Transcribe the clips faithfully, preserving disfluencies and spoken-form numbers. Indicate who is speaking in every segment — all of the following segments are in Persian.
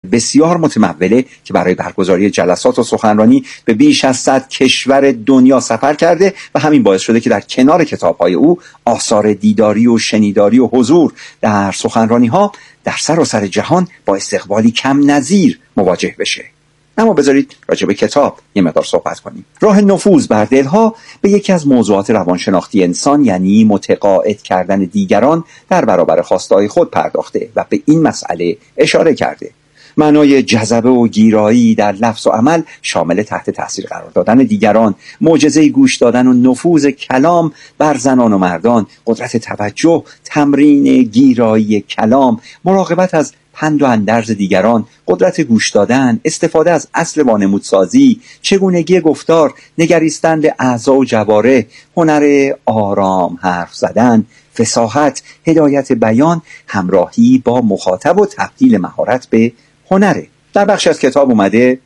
Speaker 1: بسیار متموله که برای برگزاری جلسات و سخنرانی به بیش از صد کشور دنیا سفر کرده و همین باعث شده که در کنار کتاب‌های او آثار دیداری و شنیداری و حضور در سخنرانی‌ها در سراسر جهان با استقبالی کم نظیر مواجه بشه. اما بذارید راجع به کتاب یه مقدار صحبت کنیم. راه نفوذ بر دلها به یکی از موضوعات روانشناختی انسان، یعنی متقاعد کردن دیگران در برابر خواسته‌های خود پرداخته و به این مسئله اشاره کرده. معنای جذبه و گیرایی در لفظ و عمل شامل تحت تاثیر قرار دادن دیگران، معجزه گوش دادن و نفوذ کلام بر زنان و مردان، قدرت توجه، تمرین گیرایی کلام، مراقبت از پند و اندرز دیگران، قدرت گوش دادن، استفاده از اصل وانمودسازی، چگونگی گفتار، نگریستن به اعضا و جوارح، هنر آرام حرف زدن، فصاحت، هدایت بیان، همراهی با مخاطب و تبدیل مهارت به هنره. در بخش از کتاب اومده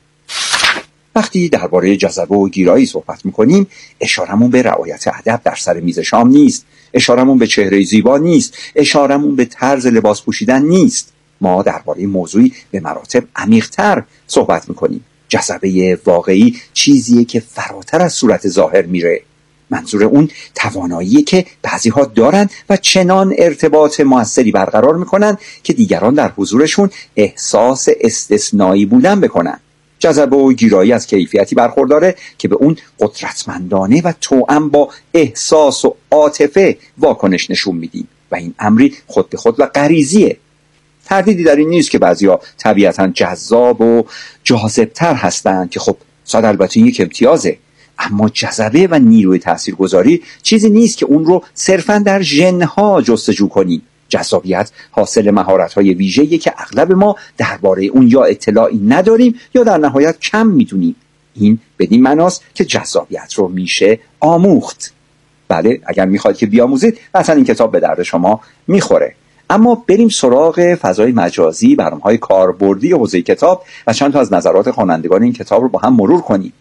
Speaker 1: وقتی درباره جذبه و گیرایی صحبت میکنیم اشارمون به رعایت ادب در سر میز شام نیست، اشارمون به چهره زیبا نیست، اشارمون به طرز لباس پوشیدن نیست. ما درباره موضوعی به مراتب عمیق‌تر صحبت میکنیم. جذبه واقعی چیزیه که فراتر از صورت ظاهر میره. منظور اون تواناییه که بعضی‌ها دارن و چنان ارتباط موثری برقرار میکنن که دیگران در حضورشون احساس استثنایی بودن بکنن. جذبه و گیرایی از کیفیتی برخورداره که به اون قدرتمندانه و توأم با احساس و عاطفه واکنش نشون میدیم و این امری خود به خود و غریزیه. تردیدی در این نیست که بعضیا طبیعتاً جذاب و جاذب‌تر هستند که خب صد البته یک امتیازه، اما جذبه و نیروی تاثیرگذاری چیزی نیست که اون رو صرفاً در ژن‌ها جستجو کنیم. جذابیت حاصل مهارت‌های ویژه‌ایه که اغلب ما درباره اون یا اطلاعی نداریم یا در نهایت کم می‌دونیم. این بدین معناست که جذابیت رو میشه آموخت. بله، اگر می‌خواید که بیاموزید مثلا این کتاب به درد شما می‌خوره. اما بریم سراغ فضای مجازی، برنامه‌های کاربردی حوزه کتاب و چند تا از نظرات خوانندگان این کتاب رو با هم مرور کنیم.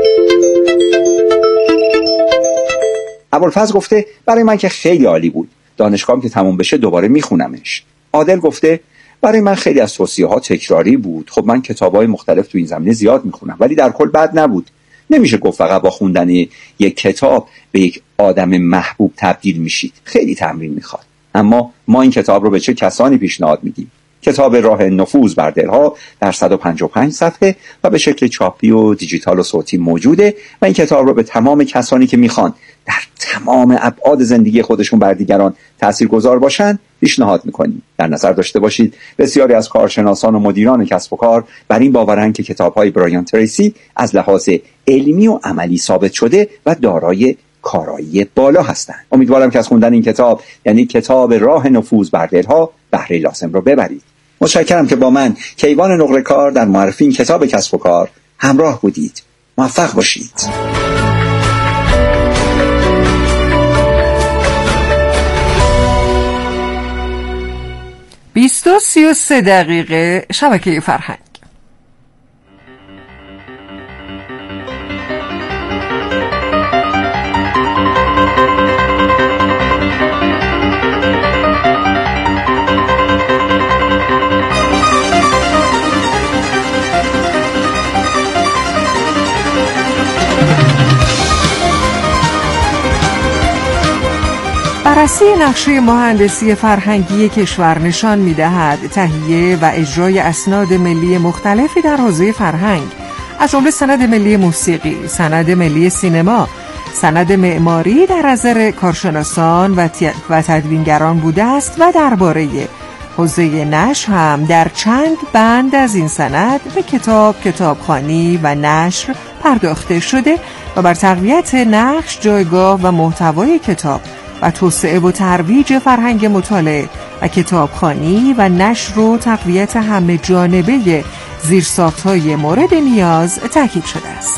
Speaker 1: ابوالفضل گفته برای من که خیلی عالی بود. دانشگاهم که تموم بشه دوباره میخونمش. عادل گفته برای من خیلی از توصیه‌ها تکراری بود. خب من کتاب‌های مختلف تو این زمینه زیاد میخونم ولی در کل بد نبود. نمیشه گفت فقط با خوندن یک کتاب به یک آدم محبوب تبدیل میشید. خیلی تمرین میخواد. اما ما این کتاب رو به چه کسانی پیشنهاد میدیم؟ کتاب راه نفوذ بر دلها در صد و پنجاه و پنج صفحه و به شکل چاپی و دیجیتال و صوتی موجوده و این کتاب رو به تمام کسانی که میخوان در تمام ابعاد زندگی خودشون بر دیگران تاثیرگذار باشن پیشنهاد میکنیم. در نظر داشته باشید بسیاری از کارشناسان و مدیران کسب و کار بر این باورند که کتاب‌های برایان تریسی از لحاظ علمی و عملی ثابت شده و دارای کارایی بالا هستند. امیدوارم که از خوندن این کتاب، یعنی کتاب راه نفوذ بر دلها، بهره لازم رو ببرید. متشکرم که با من کیوان نقره کار در معرفی این کتاب کسب و کار همراه بودید. موفق باشید.
Speaker 2: بیست و سی و سه دقیقه شبکه فرهنگ. بررسی نقشه مهندسی فرهنگی کشور نشان می‌دهد تهیه و اجرای اسناد ملی مختلفی در حوزه فرهنگ از جمله سند ملی موسیقی، سند ملی سینما، سند معماری در نظر کارشناسان و, و تدوینگران بوده است و درباره حوزه نشر هم در چند بند از این سند به کتاب، کتابخوانی و نشر پرداخته شده و بر تقویت نقش، جایگاه و محتوای کتاب و توسعه و ترویج فرهنگ مطالعه و کتابخوانی و نشر و تقویت همه جانبه زیرساخت‌های مورد نیاز تاکید شده است.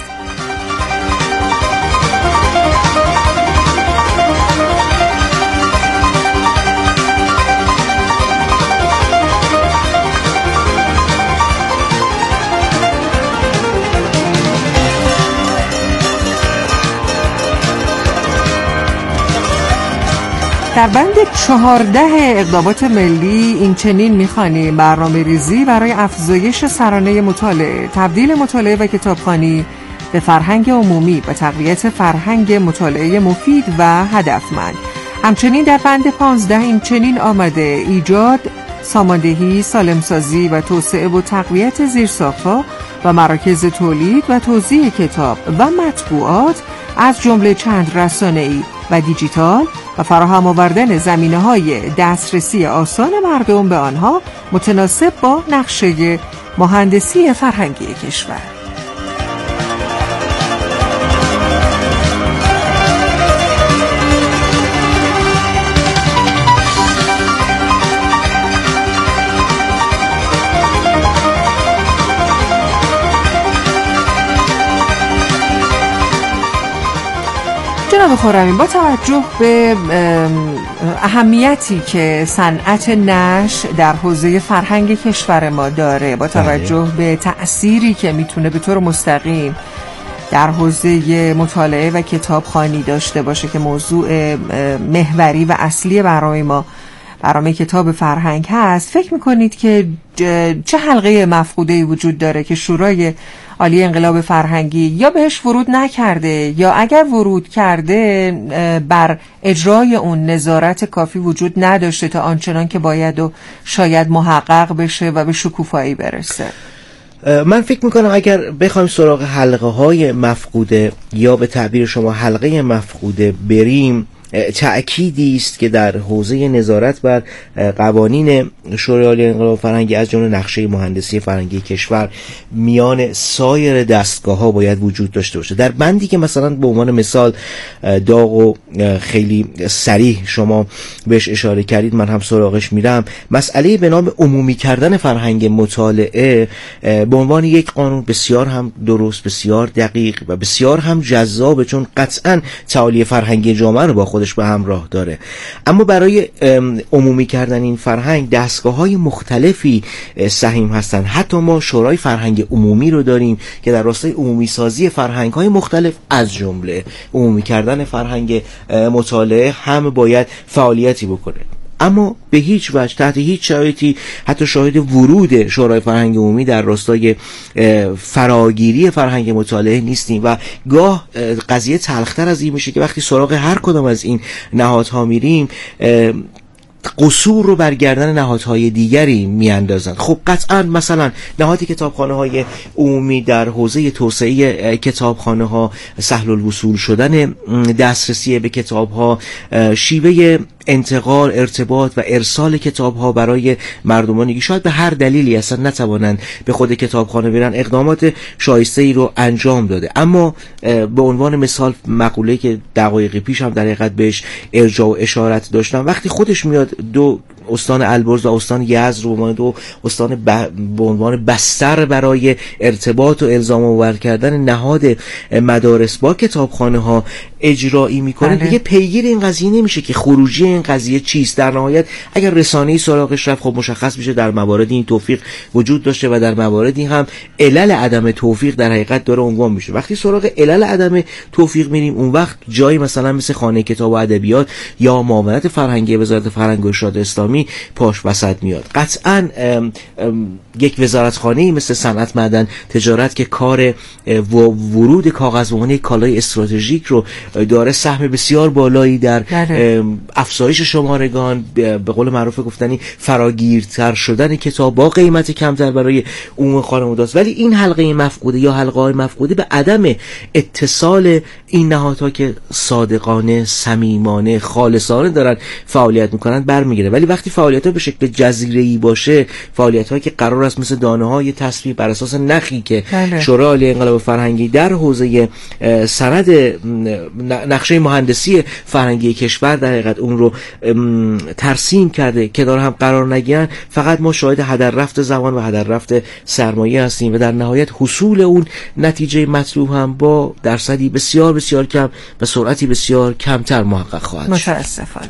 Speaker 2: در بند چهارده اقدامات ملی این چنین می‌خوانیم: برنامه ریزی برای افزایش سرانه مطالعه، تبدیل مطالعه و کتابخوانی به فرهنگ عمومی و تقویت فرهنگ مطالعه مفید و هدفمند. همچنین در بند پانزده این چنین آمده: ایجاد، ساماندهی، سالمسازی و توسعه و تقویت زیرساخت‌ها و مراکز تولید و توزیع کتاب و مطبوعات از جمله چند رسانه‌ای و دیجیتال و فراهم آوردن زمینه‌های دسترسی آسان مردم به آنها متناسب با نقشه مهندسی فرهنگی کشور. جناب خرمی، با توجه به اهمیتی که صنعت نشر در حوزه فرهنگ کشور ما داره، با توجه به تأثیری که میتونه به طور مستقیم در حوزه مطالعه و کتابخوانی داشته باشه که موضوع محوری و اصلی برای ما برنامه کتاب فرهنگ هست، فکر میکنید که چه حلقه مفقوده‌ای وجود داره که شورای عالی انقلاب فرهنگی یا بهش ورود نکرده یا اگر ورود کرده بر اجرای اون نظارت کافی وجود نداشته تا آنچنان که باید و شاید محقق بشه و به شکوفایی برسه؟
Speaker 3: من فکر میکنم اگر بخوایم سراغ حلقه های مفقوده یا به تعبیر شما حلقه مفقوده بریم، تأکیدی است که در حوزه نظارت بر قوانین شورای عالی انقلاب فرهنگی از جمله نقشه مهندسی فرهنگی کشور میان سایر دستگاه‌ها باید وجود داشته باشه. در بندی که مثلا به عنوان مثال داغ و خیلی صریح شما بهش اشاره کردید، من هم سراغش میرم، مسئله به نام عمومی کردن فرهنگ مطالعه به عنوان یک قانون بسیار هم درست، بسیار دقیق و بسیار هم جذابه، چون قطعاً تعالی فرهنگی جامعه رو با خودش به همراه داره. اما برای عمومی کردن این فرهنگ دستگاه‌های مختلفی سهیم هستند. حتی ما شورای فرهنگ عمومی رو داریم که در راستای عمومی سازی فرهنگ‌های مختلف از جمله عمومی کردن فرهنگ مطالعه هم باید فعالیتی بکنه. اما به هیچ وجه تحت هیچ شرایطی حتی شاهد ورود شورای فرهنگ عمومی در راستای فراگیری فرهنگ مطالعه نیستیم و گاه قضیه تلختر از این میشه که وقتی سراغ هر کدام از این نهادها میریم قصور رو برگردن نهادهای دیگری میاندازند. خب قطعا مثلا نهاد کتابخانه‌های عمومی در حوزه توسعه کتابخانه‌ها، سهل الوصول شدن دسترسی به کتاب‌ها، شیوه انتقال، ارتباط و ارسال کتاب‌ها برای مردمانی که شاید به هر دلیلی اصلا نتوانند به خود کتابخانه برن، اقدامات شایسته‌ای رو انجام داده. اما به عنوان مثال مقوله‌ای که دقایقی پیش هم در حقیقت بهش ارجاع و اشارت داشتم، وقتی خودش میاد دو استان البرز و استان یزد رو به عنوان دو استان به عنوان بستر برای ارتباط و الزام آور کردن نهاد مدارس با کتابخانه ها اجرایی میکنه، دیگه پیگیر این قضیه نمیشه که خروجی این قضیه چیست. در نهایت اگر رسانه‌ای سراغش رفت، خب مشخص میشه در مواردی این توفیق وجود داشته و در مواردی هم علل عدم توفیق در حقیقت داره عنوان میشه. وقتی سراغ علل عدم توفیق میریم، اون وقت جایی مثلا مثل خانه کتاب و ادبیات یا معاونت فرهنگی وزارت فرهنگ و ارشاد اسلامی پاش وسط میاد. قطعاً یک وزارتخانه‌ای مثل صنعت، معدن، تجارت که کار ورود کاغذ به عنوان کالای استراتژیک رو داره، سهم بسیار بالایی در افزایش شمارگان، به قول معروف گفتنی فراگیرتر شدن کتاب با قیمت کمتر برای عموم خانواده‌است. ولی این حلقه مفقوده یا حلقه‌های مفقوده به عدم اتصال این نهادها که صادقانه، صمیمانه، خالصانه دارن فعالیت میکنن برمیگره. ولی وقتی فعالیت‌ها به شکل جزیره‌ای باشه، فعالیت‌هایی که قرار است مثل دانه‌های تصفیه بر اساس نخی که شورای عالی انقلاب فرهنگی در حوزه سند نقشه مهندسی فرهنگی کشور در حقیقت اون رو ترسیم کرده که داره هم قرار نگیرن، فقط ما شاهد هدر رفت زمان و هدر رفت سرمایه هستیم و در نهایت حصول اون نتیجه مطلوب هم با درصدی بسیار بسیار کم و سرعتی بسیار کمتر محقق خواهد شد.
Speaker 2: متاسفانه.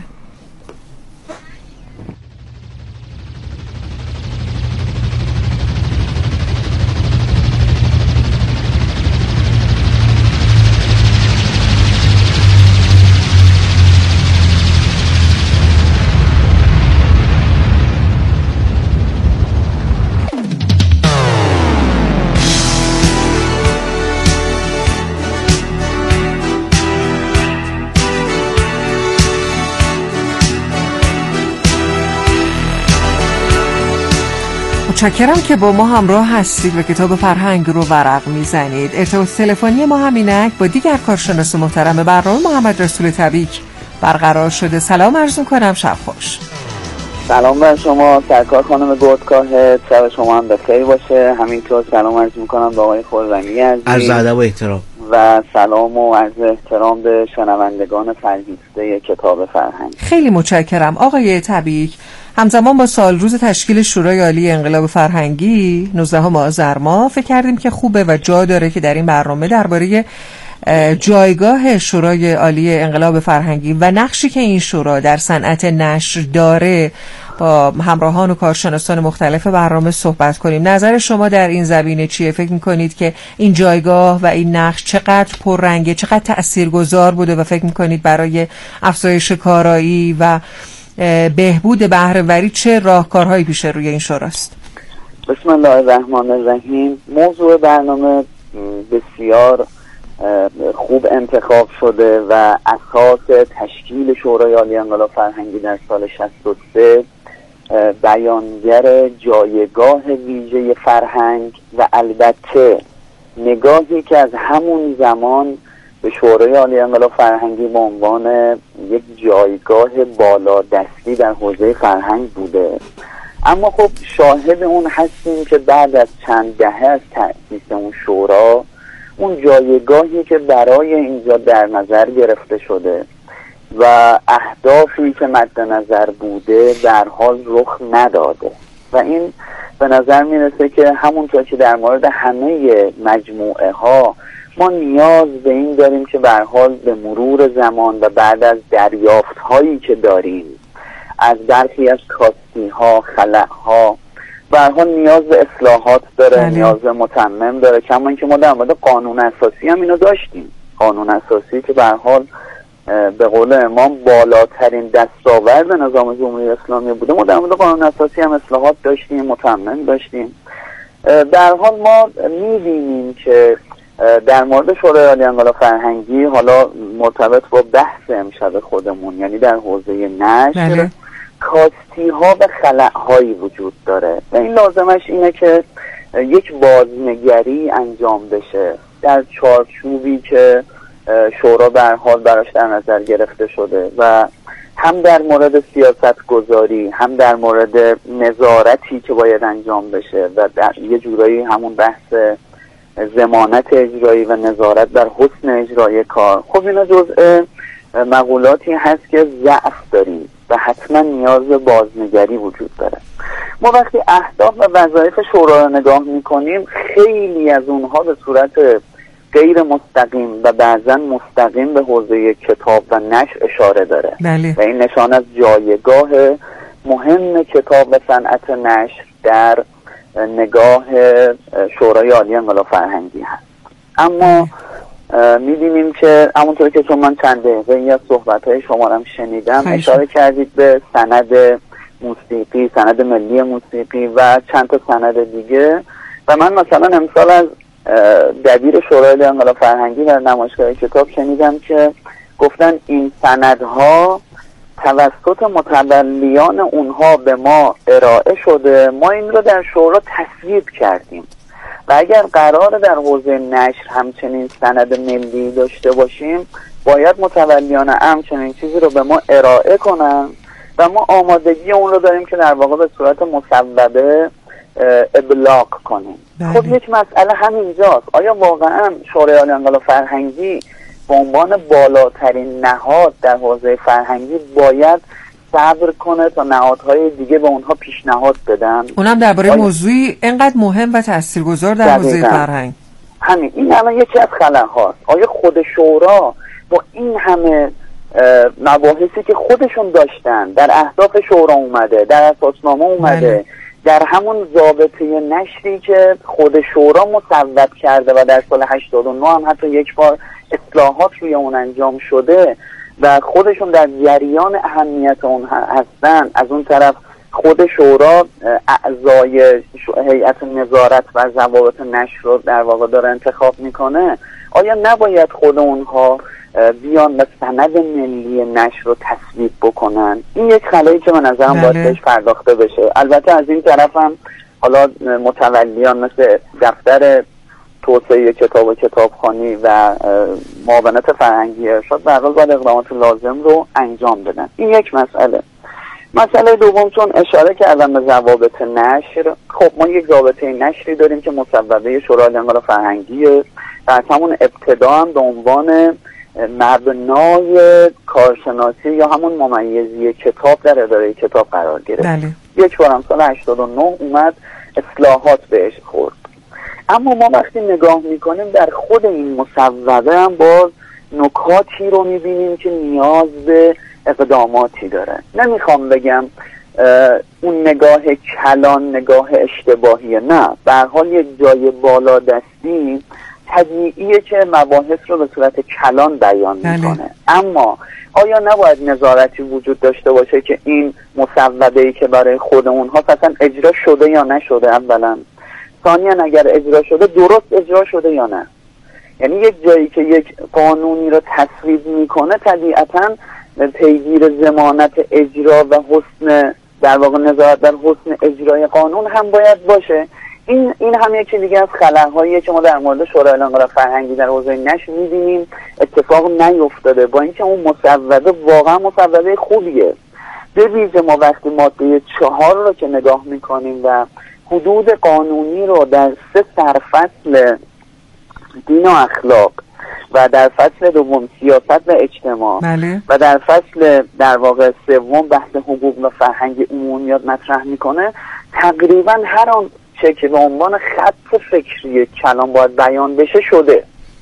Speaker 2: متشکرم که با ما همراه هستید و کتاب فرهنگ رو ورق میزنید. ارتباط تلفنی ما همینک با دیگر کارشناس محترم برنامه محمد رسول تبیک برقرار شده. سلام عرض می‌کنم، شب خوش.
Speaker 4: سلام بر شما سرکار خانم گردکاه، شب شما هم بخیر باشه. همینطور سلام عرض میکنم به آقای خرمی عزیز،
Speaker 3: عرض ادب و احترام
Speaker 4: و سلام و عرض احترام به شنوندگان فرهیخته کتاب فرهنگ.
Speaker 2: خیلی متشکرم آقای تبیک. همزمان با سال روز تشکیل شورای عالی انقلاب فرهنگی نوزدهم آذر ماه فکر کردیم که خوبه و جا داره که در این برنامه درباره جایگاه شورای عالی انقلاب فرهنگی و نقشی که این شورا در صنعت نشر داره با همراهان و کارشناسان مختلف برنامه صحبت کنیم. نظر شما در این زمینه چیه؟ فکر می‌کنید که این جایگاه و این نقش چقدر پررنگه، چقدر تأثیرگذار بوده و فکر می‌کنید برای افزایش کارایی و بهبود بهره‌وری چه راهکارهایی پیش روی این شوراست؟
Speaker 4: بسم الله الرحمن الرحیم. موضوع برنامه بسیار خوب انتخاب شده و اساس تشکیل شورای عالی انقلاب فرهنگی در سال شصت و سه بیانگر جایگاه ویژه فرهنگ و البته نگاهی که از همون زمان به شورای عالی انقلاب فرهنگی به عنوان یک جایگاه بالادستی در حوزه فرهنگ بوده. اما خب شاهد اون هستیم که بعد از چند دهه از تأسیس اون شورا، اون جایگاهی که برای اینجا در نظر گرفته شده و اهدافی که مد نظر بوده در حال رخ نداده و این به نظر میرسه که همونطور که در مورد همه مجموعه ها ما نیاز به این داریم که به هر حال به مرور زمان و بعد از دریافت هایی که داریم از برخی از کاستی ها، خلأ ها، به هر حال نیاز به اصلاحات داره، بله. نیاز به متمم داره. کما اینکه ما در مورد قانون اساسی هم اینو داشتیم، قانون اساسی که به هر حال به قول امام بالاترین دستاورد نظام جمهوری اسلامی بوده. ما در مورد قانون اساسی هم اصلاحات داشتیم، متمم داشتیم. در حال ما می‌بینیم که در مورد شورای عالی انقلاب فرهنگی، حالا مرتبط با بحث امشب خودمون، یعنی در حوزه نشر، بله. کاستی ها و خلأ هایی وجود داره و این لازمش اینه که یک بازنگری انجام بشه در چارچوبی که شورا به هر حال براش در نظر گرفته شده و هم در مورد سیاست گذاری، هم در مورد نظارتی که باید انجام بشه و در یه جورایی همون بحث ضمانت اجرایی و نظارت بر حسن اجرای کار. خب اینا جزء مقولاتی هست که ضعف داریم و حتما نیاز به بازنگری وجود داره. ما وقتی اهداف و وظایف شورا رو نگاه میکنیم، خیلی از اونها به صورت غیر مستقیم و بعضا مستقیم به حوزه کتاب و نشر اشاره داره، بله. و این نشان از جایگاه مهم کتاب و صنعت نشر در نگاه شورای عالی انقلاب فرهنگی هست. اما می‌بینیم که همونطور که چون من چند دقیقه از صحبت‌های شما رو شنیدم، اشاره کردید به سند موسیقی، سند ملی موسیقی و چند تا سند دیگه و من مثلا امسال از دبیر شورای عالی انقلاب فرهنگی در نمایشگاه کتاب شنیدم که گفتن این سندها توسط متولیان اونها به ما ارائه شده، ما این رو در شورا تصویب کردیم و اگر قرار در حوزه نشر همچنین سند ملی داشته باشیم، باید متولیان امر چنین چیزی رو به ما ارائه کنن و ما آمادگی اون رو داریم که در واقع به صورت مصوبه ابلاغ کنیم. بله. خب یک مسئله همینجاست، آیا واقعا شورای عالی انقلاب فرهنگی به عنوان بالاترین نهاد در حوزه فرهنگی باید صبر کنه تا نهادهای دیگه به اونها پیشنهاد بدن؟ اونم درباره آیا... موضوعی اینقدر مهم و تاثیرگذار در حوزه فرهنگ. همین این الان یکی از خلأ هاست. آیا خود شورا با این همه مباحثی که خودشون داشتن در اهداف شورا اومده، در اساسنامه اومده، بله. در همون ضابطه نشری که خود شورا مصوب کرده و در سال هشتاد و نه هم حتی یک بار اصلاحات روی اون انجام شده و خودشون در جریان اهمیت اون هستن، از اون طرف خود شورا اعضای هیئت نظارت و ضوابط نشر رو در واقع داره انتخاب میکنه، آیا نباید خود اونها بیان و سند ملی نشر رو تصویب بکنن؟ این یک خلایی که به نظرم باید بهش پرداخته بشه. البته از این طرف هم حالا متولیان مثل دفتر توسعه کتاب و کتابخوانی و معاونت فرهنگی ارشاد به هر حال باید اقدامات لازم رو انجام بدن. این یک مسئله. مسئله دوم، چون اشاره کردم به ضوابط نشر، خب ما یک ضابطه نشری داریم که مصوبه شورای انقلاب فرهنگیه و از همون ابتدا هم به عنوان مبنای کارشناسی یا همون ممیزی کتاب در اداره کتاب قرار گرفت.
Speaker 2: بله.
Speaker 4: یک بارم سال هشتاد و نه اومد اصلاحات بهش خورد. اما ما وقتی نگاه میکنیم در خود این مصوبه هم باز نکاتی رو میبینیم که نیاز به اقداماتی داره. نمیخوام بگم اون نگاه کلان نگاه اشتباهیه، نه، به هر حال یک جای بالا دستی طبیعیه که مباحث رو به صورت کلان بیان میکنه. اما آیا نباید نظارتی وجود داشته باشه که این مصوبه‌ای که برای خود اونها اصلا اجرا شده یا نشده؟ اولا. ثانیاً اگر اجرا شده درست اجرا شده یا نه؟ یعنی یک جایی که یک قانونی رو تصویب میکنه طبیعتاً پیگیر ضمانت اجرا و حسن در واقع نظارت در حسن اجرای قانون هم باید باشه. این این هم یکی دیگه از خلاهاییه که ما در مورد شورای انقلاب فرهنگی در حوزه نشر می‌بینیم اتفاق نیفتاده، با اینکه اون مصوبه واقعا مصوبه خوبیه. به ویژه ما وقتی ماده چهار رو که نگاه میکنیم و حدود قانونی رو در سه سرفصل دین و اخلاق و در فصل دوم سیاست و اجتماع
Speaker 2: بله.
Speaker 4: و در فصل در واقع سوم بحث حقوق و فرهنگ عمومیات مطرح میکنه، تقریبا هر آن چه که به عنوان خط فکری کلان باید بیان بشه شده.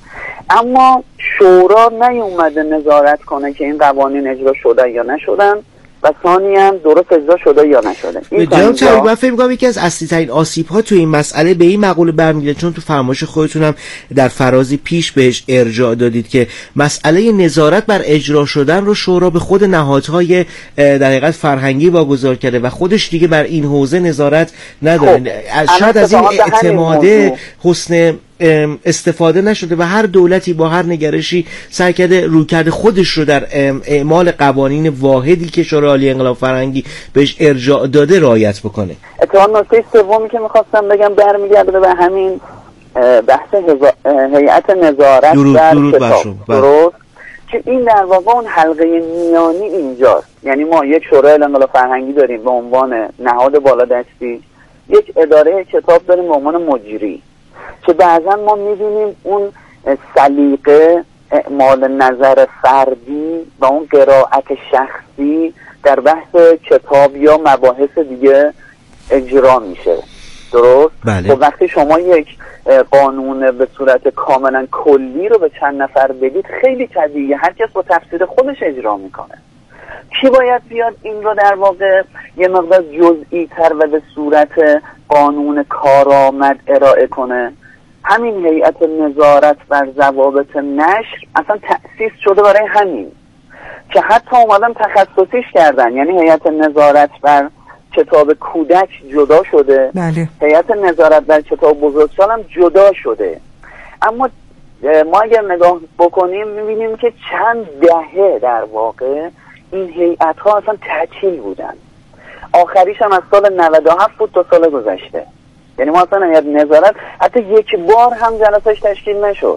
Speaker 4: اما شورا نیومده نظارت کنه که این قوانین اجرا شده یا نشدن و ثانیاً درست اجرا شده یا نشده. این
Speaker 3: جناب چرا من فکر می‌کنم یکی از اصلی ترین آسیب ها توی این مسئله به این مقوله برمیگرده، چون تو فرمایش خودتون هم در فرازی پیش بهش ارجاع دادید که مسئله نظارت بر اجرا شدن رو شورا به خود نهادهای در حقیقت فرهنگی واگذار کرده و خودش دیگه بر این حوزه نظارت نداره. خب. شاید از این اعتماده حسن استفاده نشده و هر دولتی با هر نگرشی سعی کرده رویکرد خودش رو در اعمال قوانین واحدی که شورای عالی انقلاب فرهنگی بهش ارجاع داده رعایت بکنه.
Speaker 4: اتفاقا نکته سومی که میخواستم بگم برمیگرده به همین بحث هیئت نظارت در کتاب، درست؟ که این در واقع اون حلقه میانی اینجاست. یعنی ما یک شورای انقلاب فرهنگی داریم به عنوان نهاد بالادستی، یک اداره کتاب داریم به عنوان مجری، که بعضا ما می‌بینیم اون سلیقه، اعمال نظر فردی و اون قرائت شخصی در بحث کتاب یا مباحث دیگه اجرا میشه، درست؟
Speaker 3: بله.
Speaker 4: خب وقتی شما یک قانون به صورت کاملا کلی رو به چند نفر بدید، خیلی طبیعیه هر کس با تفسیر خودش اجرا میکنه. کی باید بیاد این رو در واقع یه مقدار جزئی تر و به صورت قانون کارآمد ارائه کنه؟ همین هیئت نظارت بر ضوابط نشر اصلا تأسیس شده برای همین، که حتی اومدن تخصصیش کردن. یعنی هیئت نظارت بر کتاب کودک جدا شده،
Speaker 2: بله.
Speaker 4: هیئت نظارت بر کتاب بزرگسال هم جدا شده. اما ما اگر نگاه بکنیم میبینیم که چند دهه در واقع این هیئت ها اصلا تعطیل بودن. آخریش هم از سال نود و هفت بود تا سال گذشته. یعنی ما اصلا هیئت نظارت حتی یک بار هم جلسه‌اش تشکیل نشد.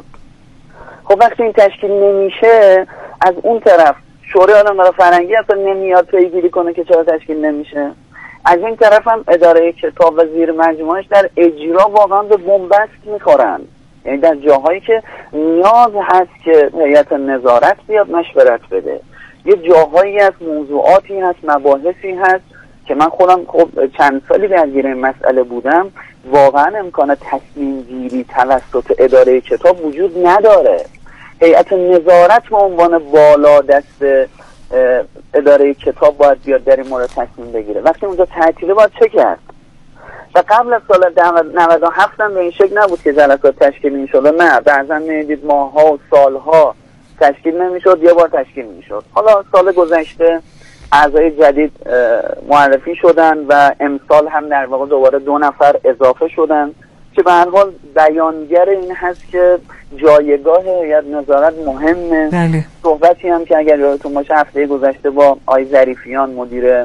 Speaker 4: خب وقتی این تشکیل نمیشه، از اون طرف شورای انقلاب فرهنگی اصلا نمیاد پیگیری کنه که چرا تشکیل نمیشه. از این طرف هم اداره کتاب و زیر مجموعش در اجرا واقعا به بنبست میخورن. یعنی در جاهایی که نیاز هست که هیئت نظارت بیاد مشورت بده، یه جاهایی هست، موضوعاتی هست، مباحثی هست که من خودم خب چند سالی درگیر این مسئله بودم، واقعا امکان تصمیم گیری توسط اداره کتاب وجود نداره. هیئت نظارت به عنوان بالا دست اداره کتاب باید بیاد در این مورد تصمیم بگیره. وقتی اونجا تعطیله باید چه کرد؟ و قبل از سال نود و هفت هم به این شکل نبود که جلسات تشکیل می‌شد. نه، بعضا می‌دید ماه‌ها و سال‌ها تشکیل نمی‌شد، یه بار تشکیل می‌شد. حالا سال گذشته اعضای جدید معرفی شدن و امسال هم در واقع دوباره دو نفر اضافه شدن که به هر حال بیانگر این هست که جایگاه هیئت نظارت مهمه.
Speaker 2: بله.
Speaker 4: صحبتی هم که اگر یادتون باشه هفته گذشته با آقای ظریفیان مدیر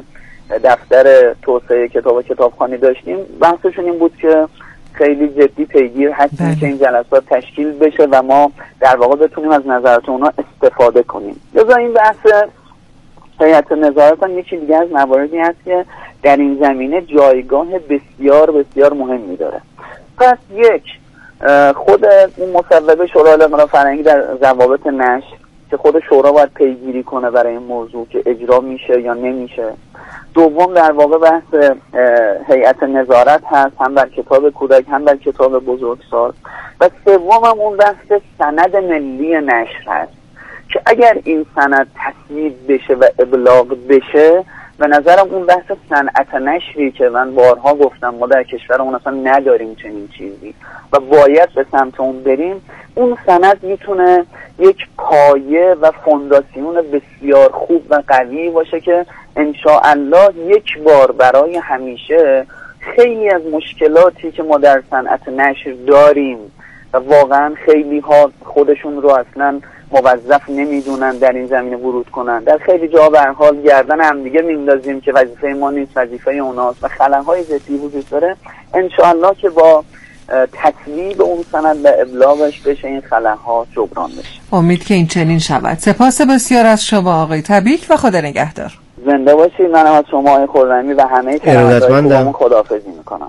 Speaker 4: دفتر توسعه کتاب و کتابخوانی داشتیم، بحثشون این بود که خیلی جدی پیگیر هستیم که این جلسات تشکیل بشه و ما در واقع بتونیم از نظرات اونا استفاده کنیم. لذا این بحث هیئت نظارت هم یکی دیگه از مواردی هست که در این زمینه جایگاه بسیار بسیار مهمی داره. پس یک، خود اون مصوبه شورای انقلاب فرهنگی در ضوابط نشر که خود شورا باید پیگیری کنه برای این موضوع که اجرا میشه یا نمیشه. دوم در واقع بحث هیئت نظارت هست، هم بر کتاب کودک هم بر کتاب بزرگسال. و سوم هم اون بحث سند ملی نشر هست که اگر این سند تصویب بشه و ابلاغ بشه، به نظرم اون بحث صنعت نشری که من بارها گفتم ما در کشورمون اصلا نداریم چنین چیزی و باید به سمت اون بریم، اون سند میتونه یک پایه و فونداسیون بسیار خوب و قوی باشه که انشاءالله یک بار برای همیشه خیلی از مشکلاتی که ما در صنعت نشر داریم و واقعا خیلی ها خودشون رو اصلا موظف نمیدونن در این زمینه ورود کنن، در خیلی جا به هر حال گردن هم دیگه میندازیم که وظیفه ما نیست، وظیفه اوناست و خلأهای جدی وجود داره. انشاءالله که با تصویب اون سند به ابلاغش بشه این خلأها جبران بشه.
Speaker 2: امید که این چنین شود. سپاس بسیار از شما آقای تبریک و خدا نگهدار.
Speaker 4: زنده باشید. من از شما آقای خرمی و همه شنوندگان خوبمون خداحافظی میکنم.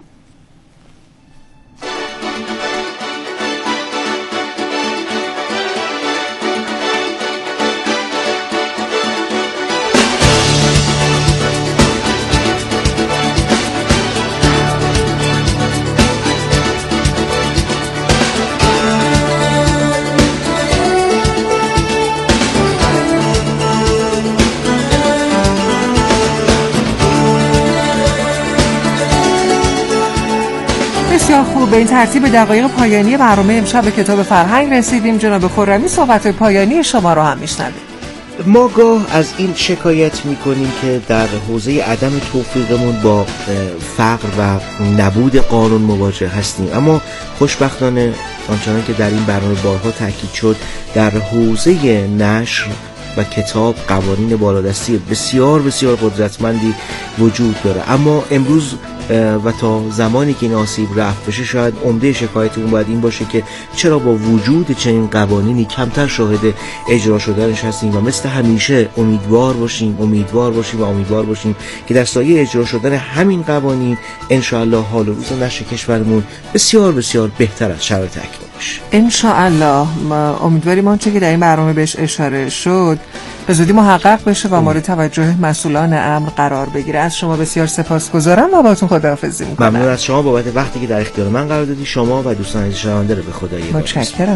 Speaker 2: بسیار خوب، به این ترتیب دقایق پایانی برنامه امشب کتاب فرهنگ رسیدیم. جناب خرمی صحبت پایانی شما رو هم میشنویم.
Speaker 3: ما گاه از این شکایت میکنیم که در حوزه عدم توفیقمون با فقر و نبود قانون مواجه هستیم، اما خوشبختانه آنچنان که در این برنامه بارها تاکید شد در حوزه نشر و کتاب قوانین بالادستی بسیار بسیار قدرتمندی وجود داره. اما امروز و تا زمانی که این آسیب رفع بشه شاید عمده شکایت اون باید این باشه که چرا با وجود چنین قوانینی کمتر شاهد اجرا شدنش هستیم و مثل همیشه امیدوار باشیم امیدوار باشیم و امیدوار باشیم که در سایه اجرا شدن همین قوانین انشاءالله حال و روز نشر کشورمون بسیار بسیار بهتر از شرایط اکنون باشه.
Speaker 2: انشاءالله ما امیدواریم آنچه که در این برنامه بهش اشاره شد به زودی محقق بشه و مورد توجه مسئولان امر قرار بگیره. از شما بسیار سپاسگزارم و باهاتون خداحافظی میکنم.
Speaker 3: ممنون از شما بابت وقتی که در اختیار من قرار دادی. شما و دوستان عزیز شنونده رو به خدای
Speaker 2: متشکرم.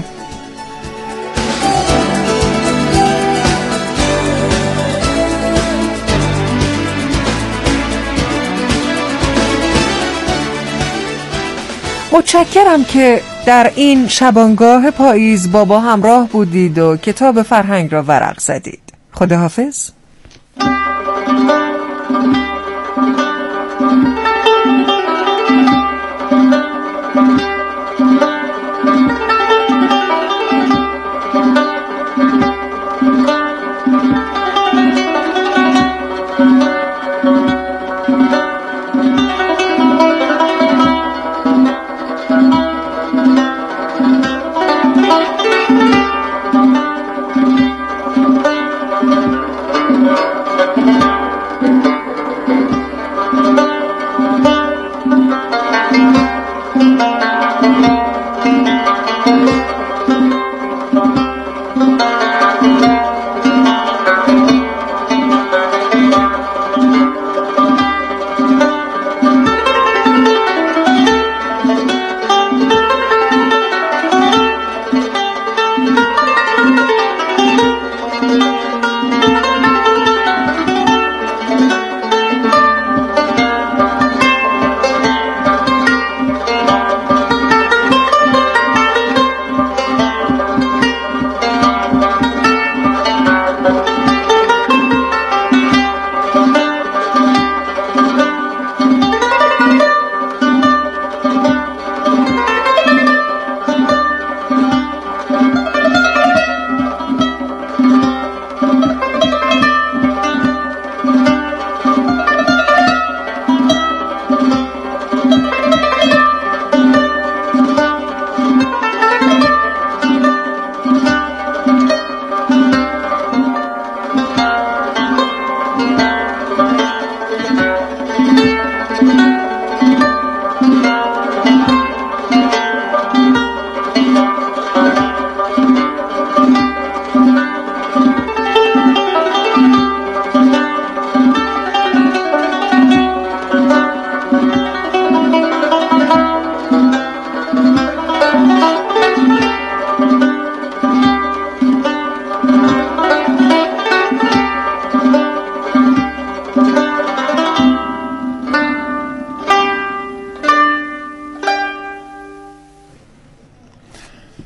Speaker 2: متشکرم که در این شبانگاه پاییز با ما همراه بودید و کتاب فرهنگ را ورق زدید. خداحافظ.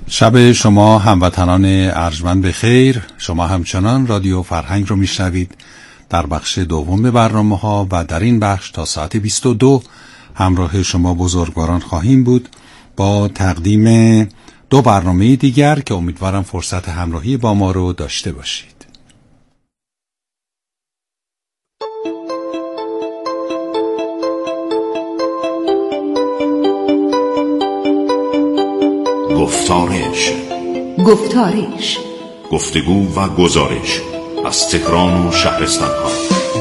Speaker 5: شب شما هموطنان ارجمند بخیر. شما همچنان رادیو فرهنگ رو میشنوید در بخش دوم برنامه‌ها و در این بخش تا ساعت بیست و دو همراه شما بزرگواران خواهیم بود با تقدیم دو برنامه دیگر که امیدوارم فرصت همراهی با ما رو داشته باشید.
Speaker 6: گفتارش
Speaker 7: گفتارش
Speaker 6: گفتگو و گزارش از تهران و شهرستان‌ها.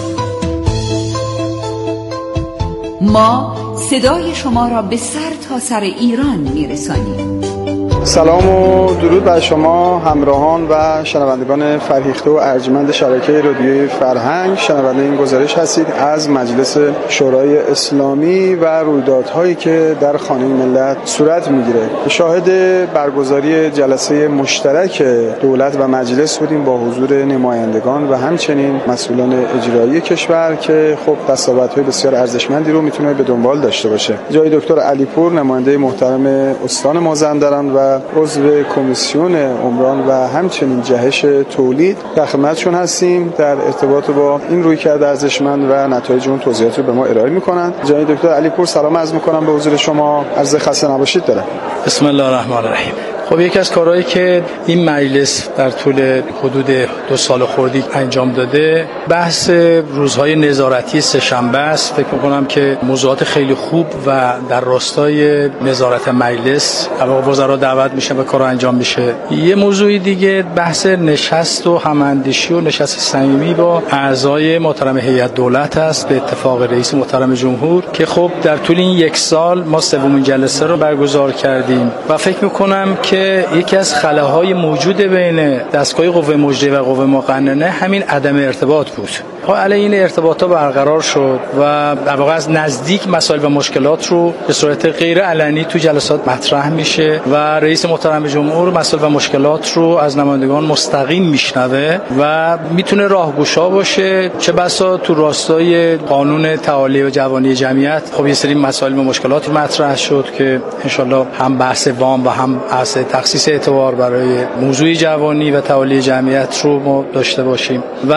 Speaker 7: ما صدای شما را به سر تا سر ایران میرسانیم.
Speaker 8: سلام و درود بر شما همراهان و شنوندگان فرهیخته و ارجمند شبکه رادیوی فرهنگ. شنونده این گزارش هستید از مجلس شورای اسلامی و رویدادهایی که در خانه ملت صورت میگیره. شاهد برگزاری جلسه مشترک دولت و مجلس بودیم با حضور نمایندگان و همچنین مسئولان اجرایی کشور که خب دستاوردهای بسیار ارزشمندی رو میتونه به دنبال داشته باشه. جای دکتر علیپور نماینده محترم استان مازندران و عضو کمیسیون عمران و همچنین جهش تولید در خدمتشون هستیم در ارتباط با این رویکرد ارزشمند و نتایج اون توضیحات رو به ما ارائه میکنن. جناب دکتر علیپور سلام عرض میکنم به حضور شما. عرض خسته نباشید دارم.
Speaker 9: بسم الله الرحمن الرحیم. خب یکی از کارهایی که این مجلس در طول حدود دو سال خردی انجام داده بحث روزهای نظارتی سه‌شنبه است. فکر می‌کنم که موضوعات خیلی خوب و در راستای نظارت مجلس علاوه وزرا دعوت میشه و کار انجام میشه. یه موضوع دیگه بحث نشست و هماندیشی و نشست صمیمی با اعضای محترم هیئت دولت است به اتفاق رئیس محترم جمهور که خب در طول این یک سال ما سومین جلسه رو برگزار کردیم و فکر می‌کنم که یکی از خلاهای موجود بین دستگاه قوه مجریه و قوه مقننه همین عدم ارتباط بود. حالا این ارتباطات برقرار شد و در واقع از نزدیک مسائل و مشکلات رو به صورت غیر علنی تو جلسات مطرح میشه و رئیس محترم جمهور مسائل و مشکلات رو از نمایندگان مستقیم میشنوه و میتونه راهگشا باشه. چه بسا تو راستای قانون تعالی و جوانی جمعیت خب یه سری مسائل و مشکلات مطرح شد که انشالله هم بحث وام و هم بحث تخصیص اعتبار برای موضوع جوانی و تعالی جمعیت رو ما داشته باشیم و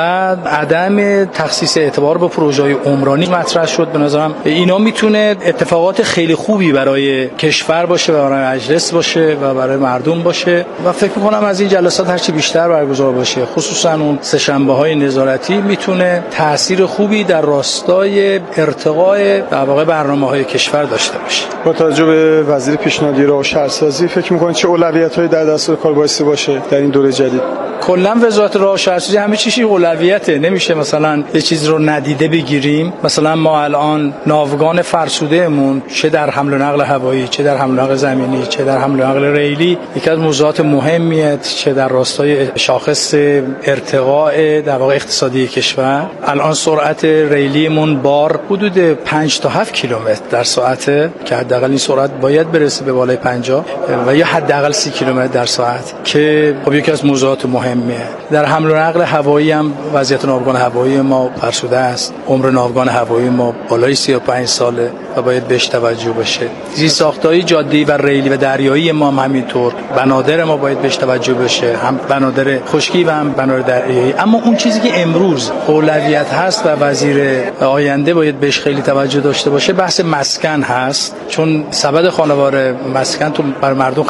Speaker 9: عدم تخصیص اعتبار با پروژه‌های عمرانی مطرح شد. به نظرم اینا میتونه اتفاقات خیلی خوبی برای کشور باشه و برای مجلس باشه و برای مردم باشه و فکر می‌کنم از این جلسات هرچی بیشتر برگزار باشه خصوصا اون سه‌شنبه‌های نظارتی میتونه تأثیر خوبی در راستای ارتقاء در واقع برنامه‌های کشور داشته باشه.
Speaker 8: با توجه به وزیر پیشنهادی راه و شهرسازی فکر می‌کنید چه اولویت‌هایی در دستور کار بایستی باشه در این دوره جدید؟
Speaker 9: کلا وزارت راه و شهرسازی همه چیزی اولویته. نمیشه مثلا یه چیز رو ندیده بگیریم. مثلا ما الان ناوگان فرسودهمون چه در حمل و نقل هوایی چه در حمل و نقل زمینی چه در حمل و نقل ریلی یکی از موضوعات مهمیه چه در راستای شاخص ارتقاء در واقع اقتصادی کشور. الان سرعت ریلیمون بار حدود پنج تا هفت کیلومتر در ساعت که حداقل این سرعت باید برسه به بالای پنجاه و یا حداقل سی کیلومتر در ساعت که خب یکی از موضوعات مهمیه. در حمل و نقل هوایی هم وضعیت ناوگان هوایی ما فرسوده است. عمر ناوگان هوایی ما بالای سی و پنج ساله و باید بهش توجه بشه. زیرساخت‌های جاده‌ای و ریلی و دریایی ما هم همینطور. بنادر ما باید بهش توجه بشه، هم بنادر خشکی و هم بنادر دریایی. اما اون چیزی که امروز اولویت هست و وزیر آینده باید بهش خیلی توجه داشته باشه بحث مسکن هست، چون سبد خانوار مسکن تو بر مردم